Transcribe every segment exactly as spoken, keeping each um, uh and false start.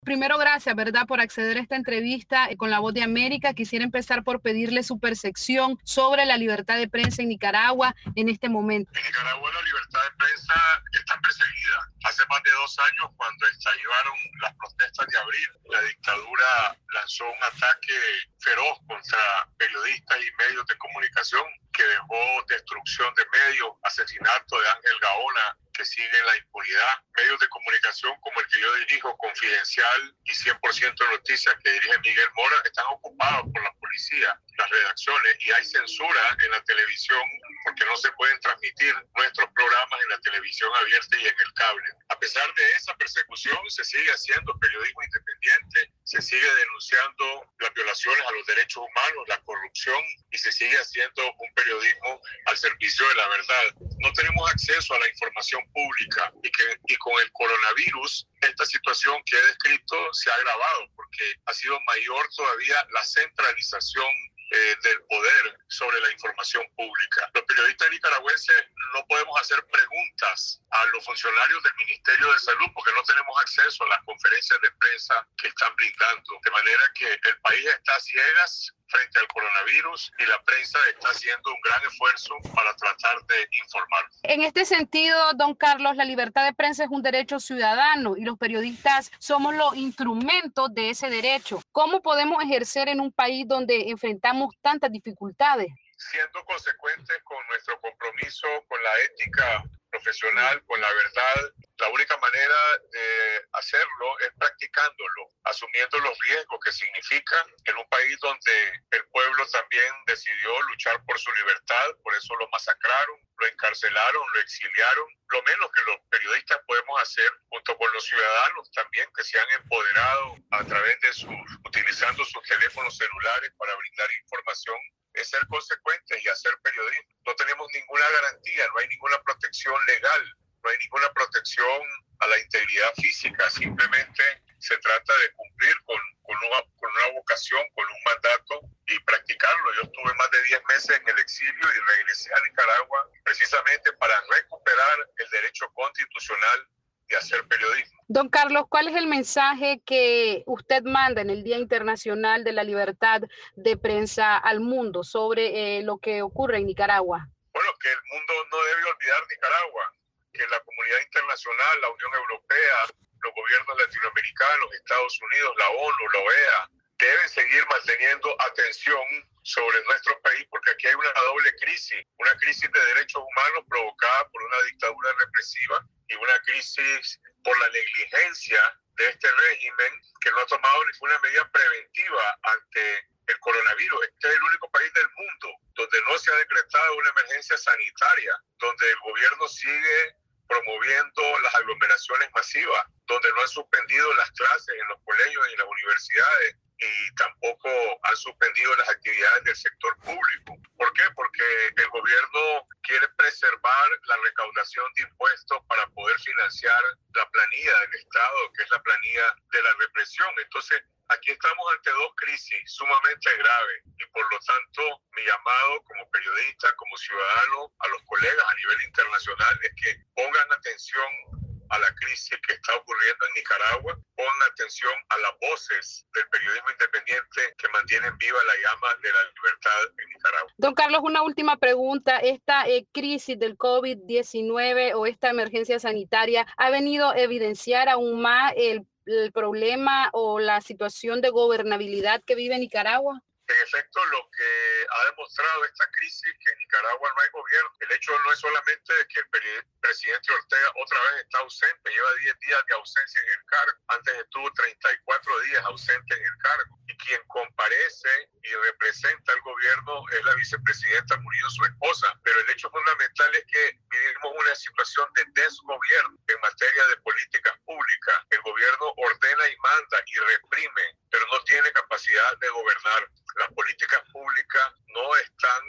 Primero, gracias, ¿verdad?, por acceder a esta entrevista eh, con La Voz de América. Quisiera empezar por pedirle su percepción sobre la libertad de prensa en Nicaragua en este momento. En Nicaragua la libertad de prensa está perseguida. Hace más de dos años, cuando estallaron las protestas de abril, la dictadura lanzó un ataque feroz contra periodistas y medios de comunicación que dejó destrucción de medios, asesinato de Ángel Gaona, que sigue en la impunidad. Medios de comunicación como el que yo dirijo, Confidencial y cien por ciento Noticias, que dirige Miguel Mora, están ocupados por la policía, las redacciones, y hay censura en la televisión porque no se pueden transmitir nuestros programas en la televisión abierta y en el cable. A pesar de esa persecución, se sigue haciendo periodismo independiente, se sigue denunciando las violaciones a los derechos humanos, la corrupción, y se sigue haciendo un periodismo al servicio de la verdad. No tenemos acceso a la información pública y, que, y con el coronavirus esta situación que he descrito se ha agravado porque ha sido mayor todavía la centralización eh, del poder sobre la información pública. Los periodistas nicaragüenses no podemos hacer preguntas a los funcionarios del Ministerio de Salud porque no tenemos acceso a las conferencias de prensa que están brindando. De manera que el país está a ciegas frente al coronavirus y la prensa está haciendo un gran esfuerzo para tratar de informar. En este sentido, don Carlos, la libertad de prensa es un derecho ciudadano y los periodistas somos los instrumentos de ese derecho. ¿Cómo podemos ejercer en un país donde enfrentamos tantas dificultades? Siendo consecuentes con nuestro compromiso con la ética profesional, con la verdad, la única manera de hacerlo es practicándolo, asumiendo los riesgos que significa en un país donde el pueblo también decidió luchar por su libertad, por eso lo masacraron, lo encarcelaron, lo exiliaron. Lo menos que los periodistas podemos hacer, junto con los ciudadanos también que se han empoderado a través de sus, utilizando sus teléfonos celulares para brindar información, es ser consecuentes y hacer periodismo. No tenemos ninguna garantía, no hay ninguna protección legal, no hay ninguna protección a la integridad física, simplemente se trata de cumplir con, con, una, con una vocación, con un mandato y practicarlo. Yo estuve más de diez meses en el exilio y regresé a Nicaragua precisamente para recuperar el derecho constitucional de hacer periodismo. Don Carlos, ¿cuál es el mensaje que usted manda en el Día Internacional de la Libertad de Prensa al mundo sobre eh, lo que ocurre en Nicaragua? Bueno, que el mundo no debe olvidar Nicaragua, que la comunidad internacional, la Unión Europea, los gobiernos latinoamericanos, Estados Unidos, la ONU, la O E A, deben seguir manteniendo atención sobre nuestro país porque aquí hay una doble crisis, una crisis de derechos humanos provocada por una dictadura represiva y una crisis por la negligencia de este régimen que no ha tomado ninguna medida preventiva ante el coronavirus. Este es el único país del mundo donde no se ha decretado una emergencia sanitaria, donde el gobierno sigue promoviendo las aglomeraciones masivas, donde no han suspendido las clases en los colegios y en las universidades y tampoco han suspendido las actividades del sector público. ¿Por qué? Porque el gobierno quiere preservar la recaudación de impuestos para poder financiar la planilla del Estado, que es la planilla de la represión. Entonces, aquí estamos ante dos crisis sumamente graves y por lo tanto mi llamado como periodista, como ciudadano, a los colegas a nivel internacional es que pongan atención a la crisis que está ocurriendo en Nicaragua, pongan atención a las voces del periodismo independiente que mantienen viva la llama de la libertad en Nicaragua. Don Carlos, una última pregunta. Esta eh, crisis del COVID diecinueve o esta emergencia sanitaria ha venido a evidenciar aún más el, el problema o la situación de gobernabilidad que vive Nicaragua. En efecto, lo que ha demostrado esta crisis que en Nicaragua no hay gobierno. El hecho no es solamente de que el presidente Ortega otra vez está ausente, lleva diez días de ausencia en el cargo. Antes estuvo treinta y cuatro días ausente en el cargo. Y quien comparece y representa al gobierno es la vicepresidenta Murillo, su esposa. Pero el hecho fundamental es que vivimos una situación de desgobierno en materia de políticas públicas. El gobierno ordena y manda y reprime, pero no tiene capacidad de gobernar. Las políticas públicas no están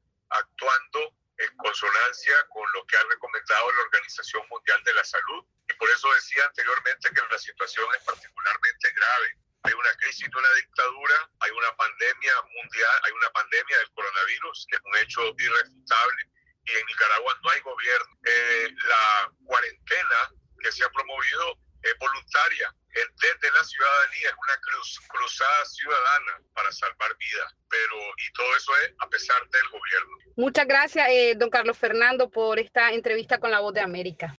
actuando en consonancia con lo que ha recomendado la Organización Mundial de la Salud. Y por eso decía anteriormente que la situación es particularmente grave. Hay una crisis de una dictadura, hay una pandemia mundial, hay una pandemia del coronavirus, que es un hecho irrefutable, y en Nicaragua no hay gobierno. Eh, la cuarentena que se ha promovido es voluntaria, es desde la ciudad ciudadanía, es una cruz, cruzada ciudadana para salvar vidas, pero y todo eso es a pesar del gobierno. Muchas gracias, eh, don Carlos Fernando, por esta entrevista con La Voz de América.